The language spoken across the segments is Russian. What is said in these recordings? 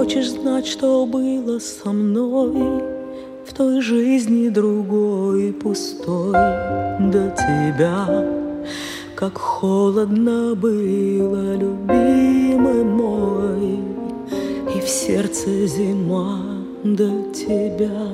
хочешь знать, что было со мной в той жизни другой, пустой до тебя? Как холодно было, любимый мой, и в сердце зима до тебя.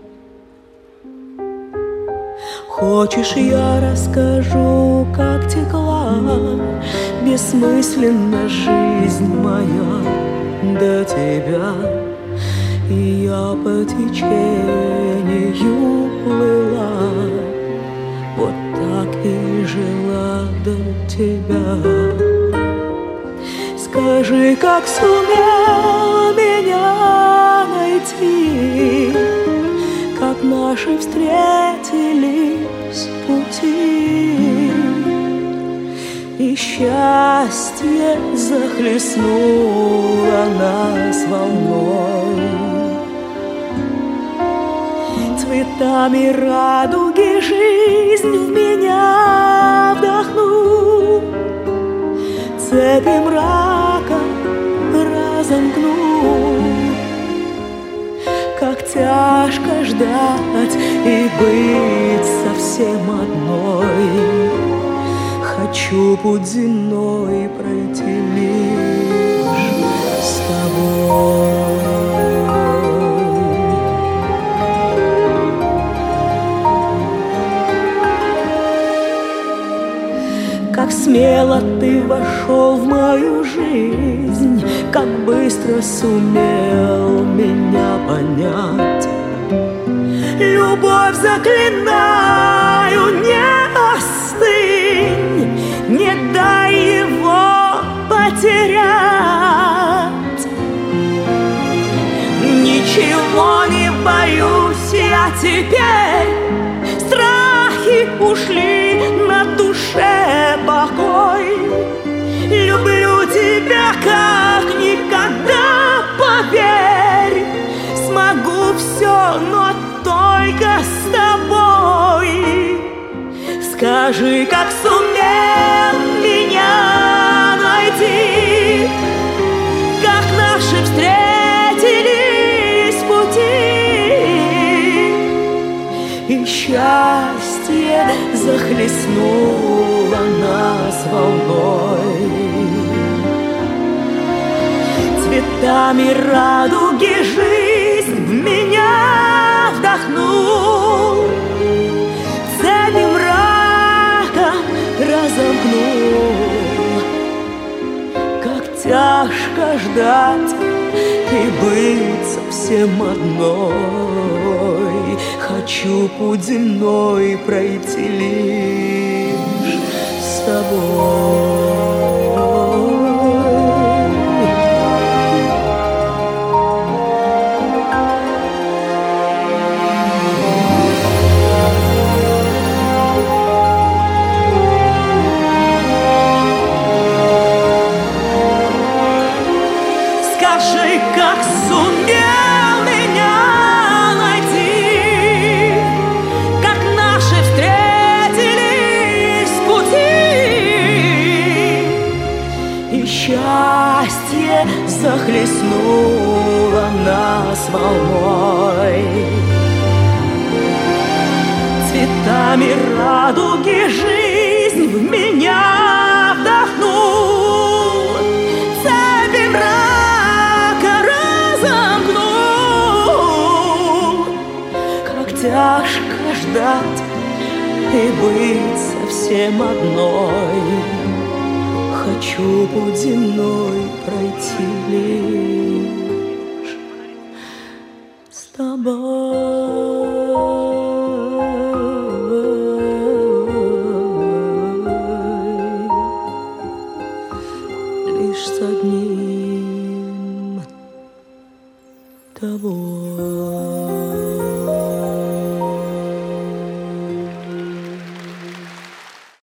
Хочешь, я расскажу, как текла бессмысленно жизнь моя до тебя, и я по течению плыла, вот так и жила до тебя. Скажи, как сумел меня найти, как наши встретились пути, и счастье захлестнуло нас волной. Цветами радуги жизнь в меня вдохнул, цепи мрака разомкнул. Как тяжко ждать и быть совсем одной. Хочу путь земной пройти лишь с тобой. Как смело ты вошел в мою жизнь, как быстро сумел меня понять. Любовь заклинаю, не остынь, не дай его потерять. Ничего не боюсь я теперь, страхи ушли, на душе покой. Люблю тебя как никогда, поверь, смогу все, но только с тобой. Скажи, как сумел меня найти, как наши встретились пути, и счастье захлестнуло нас волной. Цветами радуги жизнь в меня вдохнул, цепи мрака разомкнул. Как тяжко ждать и быть совсем одной. Хочу путь земной пройти лишь с тобой. Скажи, как сумел меня найти, как наши встретились пути, и счастье захлестнуло нас волной. Цветами радуги жизнь в меня вдохнул, цепи мрака разомкнул. Как тяжко ждать и быть совсем одной. Хочу путь земной пройти лишь с тобой. Лишь с одним тобой.